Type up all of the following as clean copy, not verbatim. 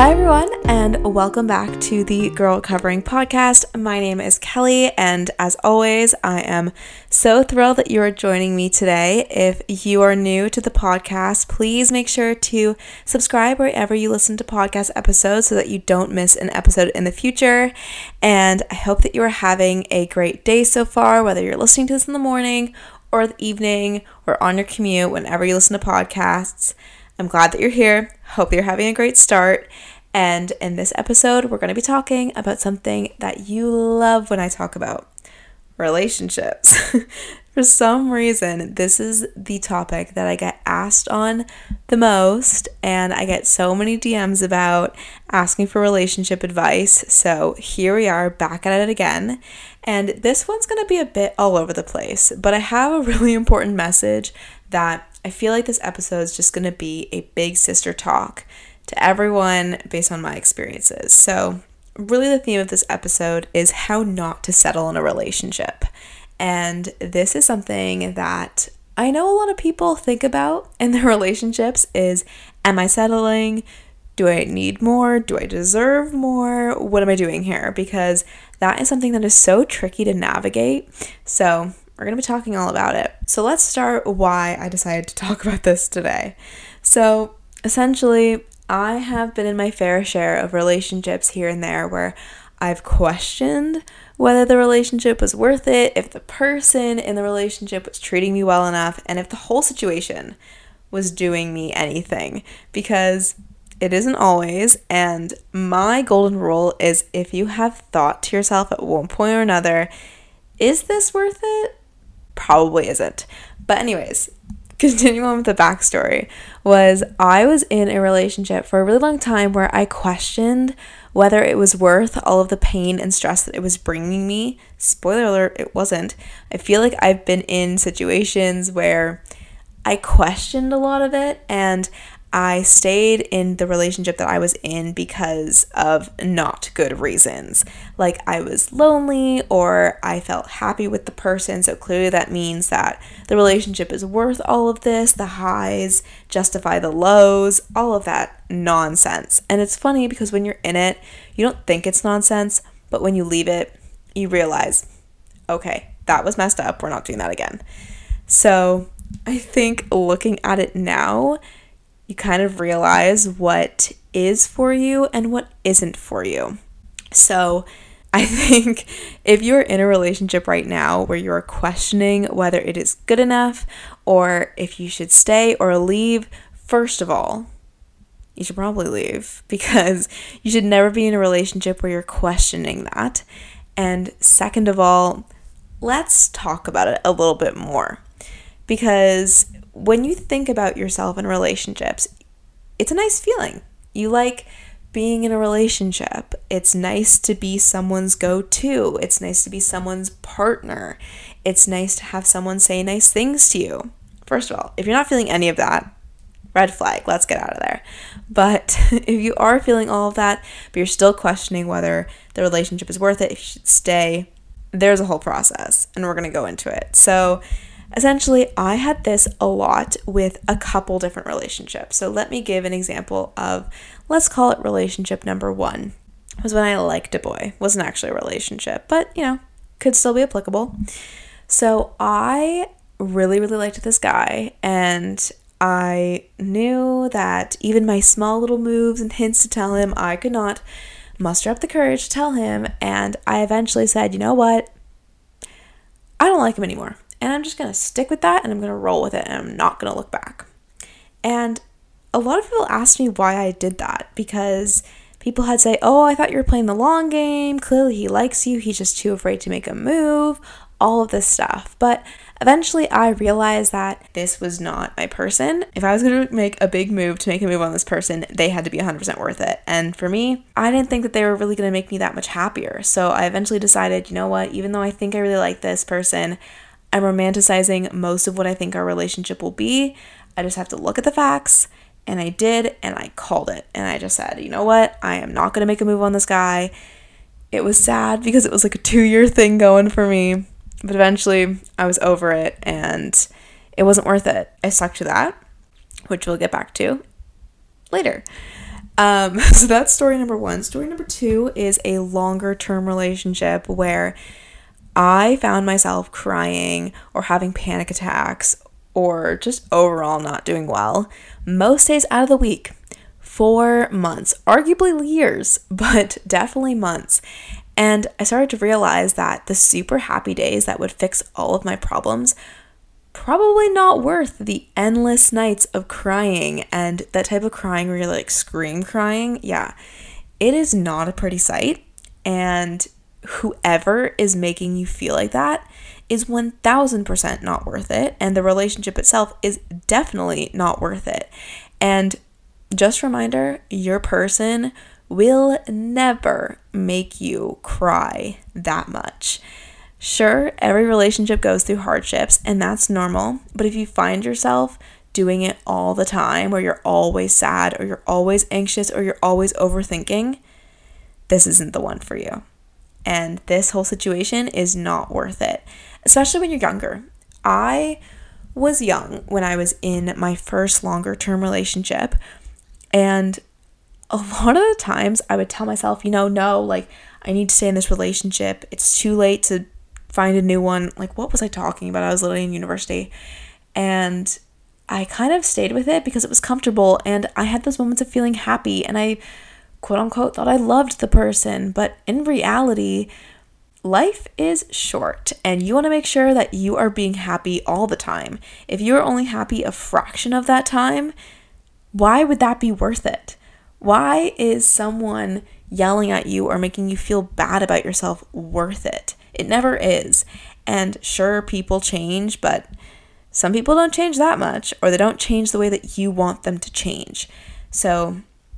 Hi everyone, and welcome back to the Girl Covering Podcast. My name is Kelly, and as always, I am so thrilled that you are joining me today. If you are new to the podcast, please make sure to subscribe wherever you listen to podcast episodes so that you don't miss an episode in the future. And I hope that you are having a great day so far, whether you're listening to this in the morning or the evening or on your commute, whenever you listen to podcasts. I'm glad that you're here. Hope you're having a great start. And in this episode, we're going to be talking about something that you love when I talk about: relationships. For some reason, this is the topic that I get asked on the most, and I get so many DMs about asking for relationship advice. So here we are, back at it again. And this one's going to be a bit all over the place, but I have a really important message that I feel like this episode is just going to be a big sister talk to everyone based on my experiences. So really the theme of this episode is how not to settle in a relationship. And this is something that I know a lot of people think about in their relationships is, am I settling? Do I need more? Do I deserve more? What am I doing here? Because that is something that is so tricky to navigate. So we're going to be talking all about it. So let's start why I decided to talk about this today. So essentially, I have been in my fair share of relationships here and there where I've questioned whether the relationship was worth it, if the person in the relationship was treating me well enough, and if the whole situation was doing me anything, because it isn't always. And my golden rule is, if you have thought to yourself at one point or another, is this worth it? Probably isn't. But anyways, continuing on with the backstory, I was in a relationship for a really long time where I questioned whether it was worth all of the pain and stress that it was bringing me. Spoiler alert, it wasn't. I feel like I've been in situations where I questioned a lot of it, and I stayed in the relationship that I was in because of not good reasons. Like, I was lonely or I felt happy with the person, so clearly that means that the relationship is worth all of this. The highs justify the lows, all of that nonsense. And it's funny because when you're in it, you don't think it's nonsense, but when you leave it, you realize, okay, that was messed up. We're not doing that again. So I think looking at it now, you kind of realize what is for you and what isn't for you. So I think if you're in a relationship right now where you're questioning whether it is good enough or if you should stay or leave, first of all, you should probably leave, because you should never be in a relationship where you're questioning that. And second of all, let's talk about it a little bit more, because when you think about yourself in relationships, it's a nice feeling. You like being in a relationship. It's nice to be someone's go-to. It's nice to be someone's partner. It's nice to have someone say nice things to you. First of all, if you're not feeling any of that, red flag, let's get out of there. But if you are feeling all of that, but you're still questioning whether the relationship is worth it, if you should stay, there's a whole process, and we're going to go into it. So essentially, I had this a lot with a couple different relationships. So let me give an example of, let's call it relationship number 1. It was when I liked a boy. Wasn't actually a relationship, but, could still be applicable. So I really, really liked this guy, and I knew that even my small little moves and hints to tell him, I could not muster up the courage to tell him, and I eventually said, you know what? I don't like him anymore. And I'm just going to stick with that, and I'm going to roll with it, and I'm not going to look back. And a lot of people asked me why I did that, because people had said, oh, I thought you were playing the long game. Clearly he likes you. He's just too afraid to make a move, all of this stuff. But eventually I realized that this was not my person. If I was going to make a big move to make a move on this person, they had to be 100% worth it. And for me, I didn't think that they were really going to make me that much happier. So I eventually decided, you know what, even though I think I really like this person, I'm romanticizing most of what I think our relationship will be. I just have to look at the facts, and I did, and I called it. And I just said, you know what? I am not going to make a move on this guy. It was sad because it was like a 2-year thing going for me, but eventually I was over it, and it wasn't worth it. I stuck to that, which we'll get back to later. So that's story number one. Story number two is a longer term relationship where I found myself crying or having panic attacks or just overall not doing well most days out of the week for months, arguably years, but definitely months. And I started to realize that the super happy days that would fix all of my problems probably not worth the endless nights of crying, and that type of crying where you're like scream crying. Yeah, it is not a pretty sight, and whoever is making you feel like that is 1000% not worth it, and the relationship itself is definitely not worth it. And just a reminder, your person will never make you cry that much. Sure, every relationship goes through hardships, and that's normal, but if you find yourself doing it all the time, where you're always sad, or you're always anxious, or you're always overthinking, this isn't the one for you. And this whole situation is not worth it, especially when you're younger. I was young when I was in my first longer term relationship, and a lot of the times I would tell myself, no, like, I need to stay in this relationship. It's too late to find a new one. Like, what was I talking about? I was literally in university, and I kind of stayed with it because it was comfortable, and I had those moments of feeling happy, and I quote unquote thought I loved the person. But in reality, life is short, and you want to make sure that you are being happy all the time. If you are only happy a fraction of that time, why would that be worth it? Why is someone yelling at you or making you feel bad about yourself worth it? It never is. And sure, people change, but some people don't change that much, or they don't change the way that you want them to change. So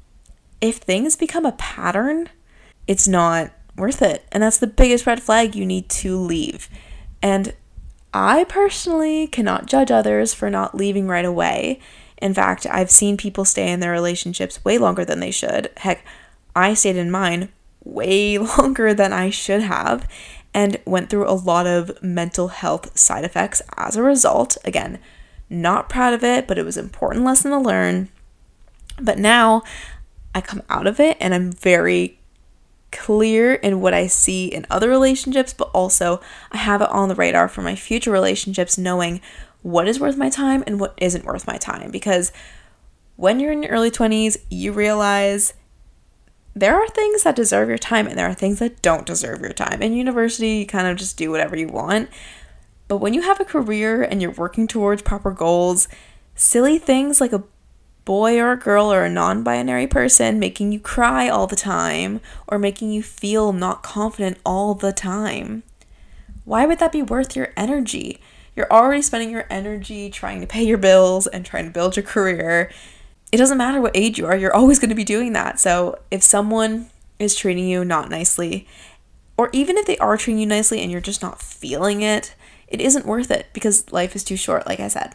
if things become a pattern, it's not worth it. And that's the biggest red flag you need to leave. And I personally cannot judge others for not leaving right away. In fact, I've seen people stay in their relationships way longer than they should. Heck, I stayed in mine way longer than I should have, and went through a lot of mental health side effects as a result. Again, not proud of it, but it was an important lesson to learn. But now I come out of it and I'm very clear in what I see in other relationships, but also I have it on the radar for my future relationships, knowing what is worth my time and what isn't worth my time. Because when you're in your early 20s, you realize there are things that deserve your time and there are things that don't deserve your time. In university, you kind of just do whatever you want. But when you have a career and you're working towards proper goals, silly things like a boy or a girl or a non-binary person making you cry all the time or making you feel not confident all the time, why would that be worth your energy? You're already spending your energy trying to pay your bills and trying to build your career. It doesn't matter what age you are, you're always going to be doing that. So if someone is treating you not nicely, or even if they are treating you nicely and you're just not feeling it, it isn't worth it because life is too short, like I said.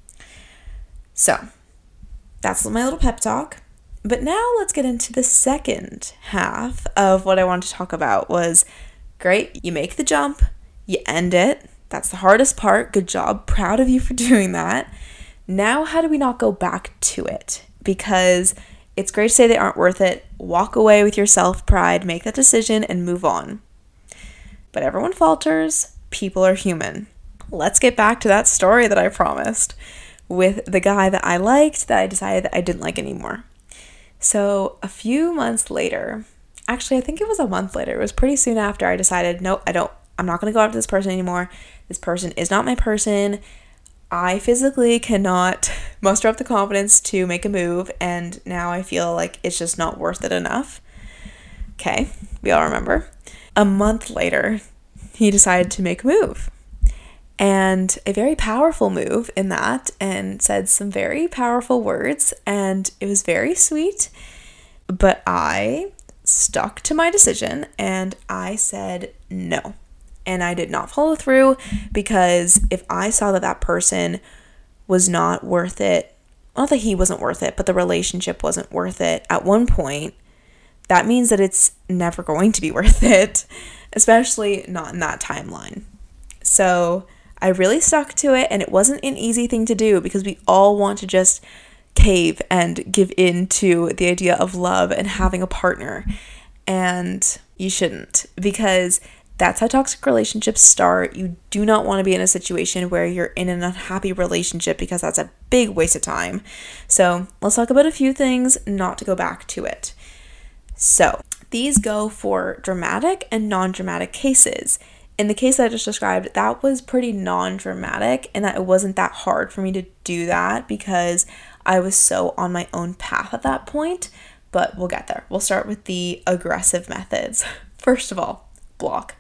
So that's my little pep talk. But now let's get into the second half of what I wanted to talk about. Was great, you make the jump, you end it. That's the hardest part. Good job. Proud of you for doing that. Now, how do we not go back to it? Because it's great to say they aren't worth it. Walk away with your self-pride, make that decision, and move on. But everyone falters. People are human. Let's get back to that story that I promised with the guy that I liked that I decided that I didn't like anymore. So a few months later, actually I think it was a month later, it was pretty soon after, I decided, nope, I'm not going to go after this person anymore. This person is not my person. I physically cannot muster up the confidence to make a move, and now I feel like it's just not worth it enough. Okay, we all remember. A month later, he decided to make a move. And a very powerful move in that, and said some very powerful words, and it was very sweet. But I stuck to my decision, and I said no. And I did not follow through, because if I saw that that person was not worth it, not that he wasn't worth it, but the relationship wasn't worth it at one point, that means that it's never going to be worth it, especially not in that timeline. So I really stuck to it, and it wasn't an easy thing to do because we all want to just cave and give in to the idea of love and having a partner. And you shouldn't, because that's how toxic relationships start. You do not want to be in a situation where you're in an unhappy relationship, because that's a big waste of time. So let's talk about a few things not to go back to it. So these go for dramatic and non-dramatic cases. In the case that I just described, that was pretty non-dramatic, and that it wasn't that hard for me to do that because I was so on my own path at that point, but we'll get there. We'll start with the aggressive methods. First of all, block.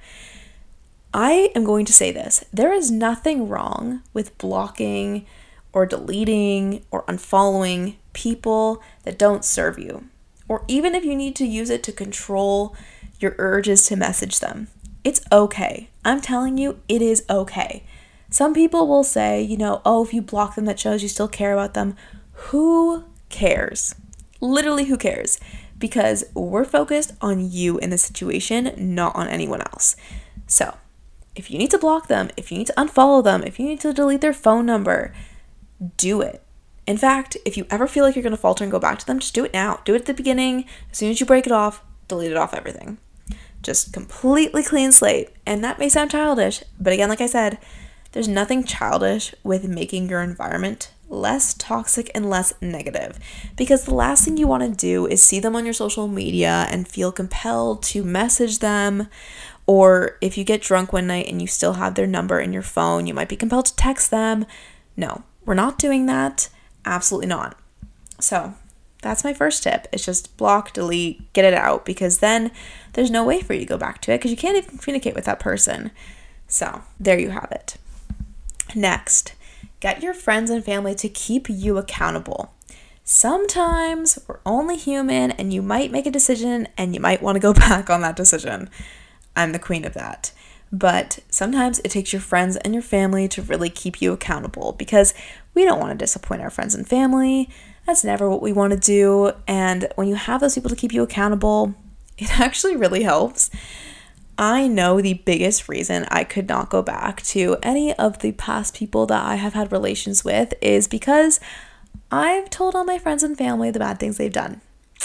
I am going to say this. There is nothing wrong with blocking or deleting or unfollowing people that don't serve you, or even if you need to use it to control your urges to message them. It's okay. I'm telling you, it is okay. Some people will say, oh, if you block them, that shows you still care about them. Who cares? Literally, who cares? Because we're focused on you in this situation, not on anyone else. So, if you need to block them, if you need to unfollow them, if you need to delete their phone number, do it. In fact, if you ever feel like you're going to falter and go back to them, just do it now. Do it at the beginning. As soon as you break it off, delete it off everything. Just completely clean slate. And that may sound childish, but again, like I said, there's nothing childish with making your environment less toxic and less negative, because the last thing you want to do is see them on your social media and feel compelled to message them. Or if you get drunk one night and you still have their number in your phone, you might be compelled to text them. No, we're not doing that. Absolutely not. So that's my first tip. It's just block, delete, get it out, because then there's no way for you to go back to it because you can't even communicate with that person. So there you have it. Next, get your friends and family to keep you accountable. Sometimes we're only human and you might make a decision and you might want to go back on that decision. I'm the queen of that. But sometimes it takes your friends and your family to really keep you accountable, because we don't want to disappoint our friends and family. That's never what we want to do. And when you have those people to keep you accountable, it actually really helps. I know the biggest reason I could not go back to any of the past people that I have had relations with is because I've told all my friends and family the bad things they've done.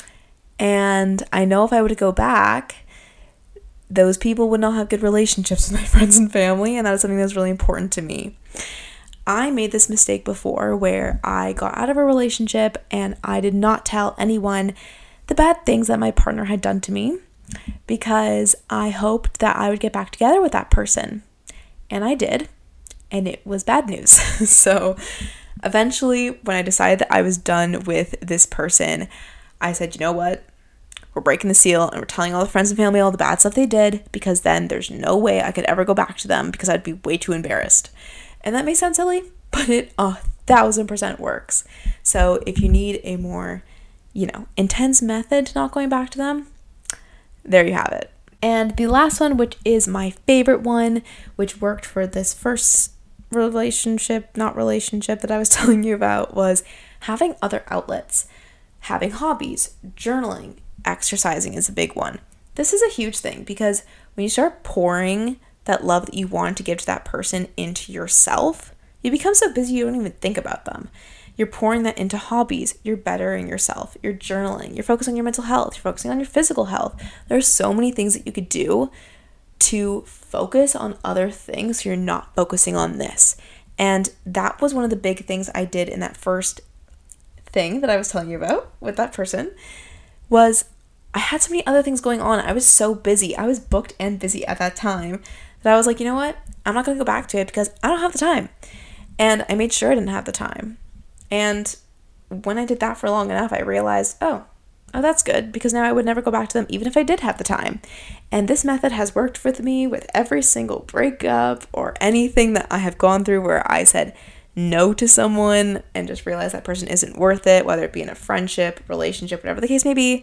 And I know if I were to go back, those people would not have good relationships with my friends and family, and that is something that's really important to me. I made this mistake before where I got out of a relationship and I did not tell anyone the bad things that my partner had done to me, because I hoped that I would get back together with that person. And I did, and it was bad news. So eventually, when I decided that I was done with this person, I said, you know what? We're breaking the seal and we're telling all the friends and family all the bad stuff they did, because then there's no way I could ever go back to them because I'd be way too embarrassed. And that may sound silly, but it 1,000% works. So if you need a more, intense method to not going back to them, there you have it. And the last one, which is my favorite one, which worked for this first relationship that I was telling you about, was having other outlets, having hobbies, journaling, exercising is a big one. This is a huge thing, because when you start pouring that love that you want to give to that person into yourself, you become so busy you don't even think about them. You're pouring that into hobbies. You're bettering yourself. You're journaling. You're focusing on your mental health. You're focusing on your physical health. There's so many things that you could do to focus on other things so you're not focusing on this. And that was one of the big things I did in that first thing that I was telling you about with that person, was I had so many other things going on. I was so busy. I was booked and busy at that time that I was like, you know what? I'm not going to go back to it because I don't have the time. And I made sure I didn't have the time. And when I did that for long enough, I realized, oh, that's good, because now I would never go back to them even if I did have the time. And this method has worked for me with every single breakup or anything that I have gone through where I said no to someone and just realized that person isn't worth it, whether it be in a friendship, relationship, whatever the case may be.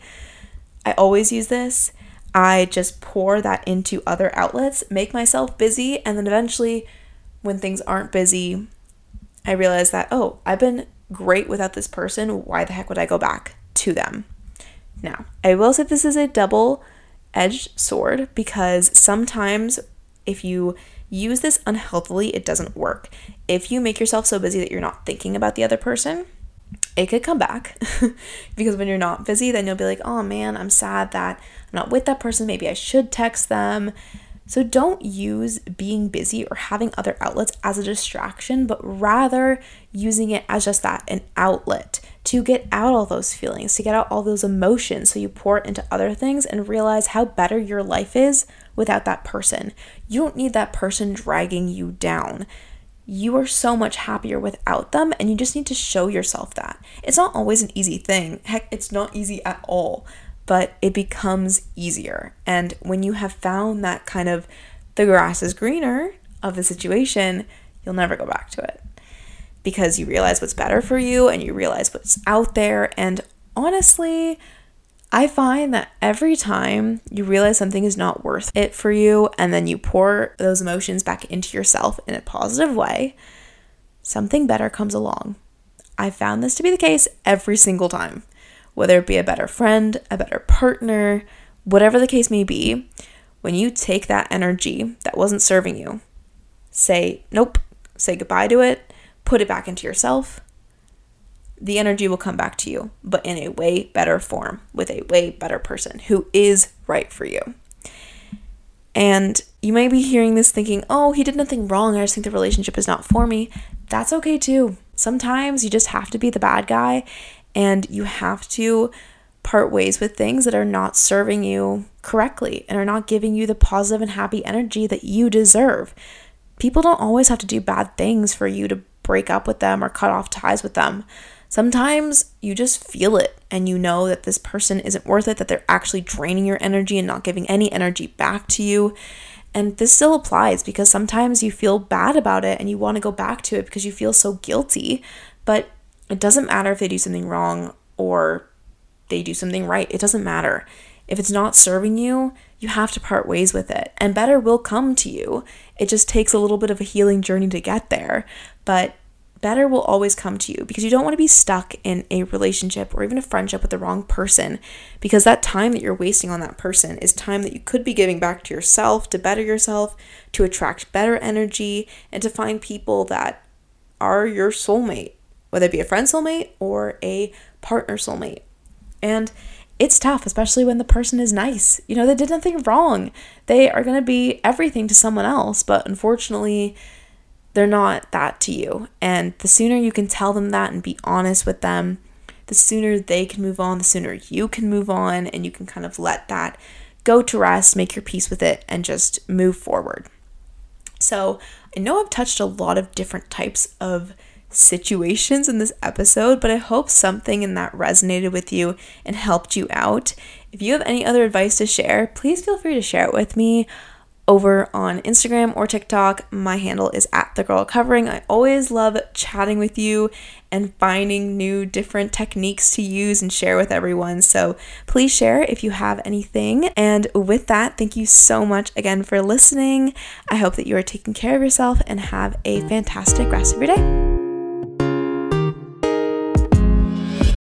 I always use this. I just pour that into other outlets, make myself busy, and then eventually when things aren't busy, I realize that, oh, I've been great without this person. Why the heck would I go back to them? Now, I will say this is a double-edged sword, because sometimes if you use this unhealthily, it doesn't work. If you make yourself so busy that you're not thinking about the other person, it could come back because when you're not busy, then you'll be like, oh man, I'm sad that I'm not with that person. Maybe I should text them. So don't use being busy or having other outlets as a distraction, but rather using it as just that, an outlet to get out all those feelings, to get out all those emotions. So you pour it into other things and realize how better your life is without that person. You don't need that person dragging you down. You are so much happier without them, and you just need to show yourself that. It's not always an easy thing. Heck, it's not easy at all, but it becomes easier. And when you have found that kind of the grass is greener of the situation, you'll never go back to it because you realize what's better for you and you realize what's out there. And honestly, I find that every time you realize something is not worth it for you and then you pour those emotions back into yourself in a positive way, something better comes along. I found this to be the case every single time, whether it be a better friend, a better partner, whatever the case may be. When you take that energy that wasn't serving you, say nope, say goodbye to it, put it back into yourself, the energy will come back to you, but in a way better form with a way better person who is right for you. And you may be hearing this thinking, oh, he did nothing wrong. I just think the relationship is not for me. That's okay too. Sometimes you just have to be the bad guy and you have to part ways with things that are not serving you correctly and are not giving you the positive and happy energy that you deserve. People don't always have to do bad things for you to break up with them or cut off ties with them. Sometimes you just feel it and you know that this person isn't worth it, that they're actually draining your energy and not giving any energy back to you. And this still applies because sometimes you feel bad about it and you want to go back to it because you feel so guilty. But it doesn't matter if they do something wrong or they do something right. It doesn't matter. If it's not serving you, you have to part ways with it. And better will come to you. It just takes a little bit of a healing journey to get there. But better will always come to you because you don't want to be stuck in a relationship or even a friendship with the wrong person, because that time that you're wasting on that person is time that you could be giving back to yourself, to better yourself, to attract better energy, and to find people that are your soulmate, whether it be a friend soulmate or a partner soulmate. And it's tough, especially when the person is nice. You know, they did nothing wrong. They are going to be everything to someone else, but unfortunately, they're not that to you. And the sooner you can tell them that and be honest with them, the sooner they can move on, the sooner you can move on, and you can kind of let that go to rest, make your peace with it, and just move forward. So I know I've touched a lot of different types of situations in this episode, but I hope something in that resonated with you and helped you out. If you have any other advice to share, please feel free to share it with me over on Instagram or TikTok. My handle is @thegirlcovering. I always love chatting with you and finding new different techniques to use and share with everyone. So please share if you have anything. And with that, thank you so much again for listening. I hope that you are taking care of yourself and have a fantastic rest of your day.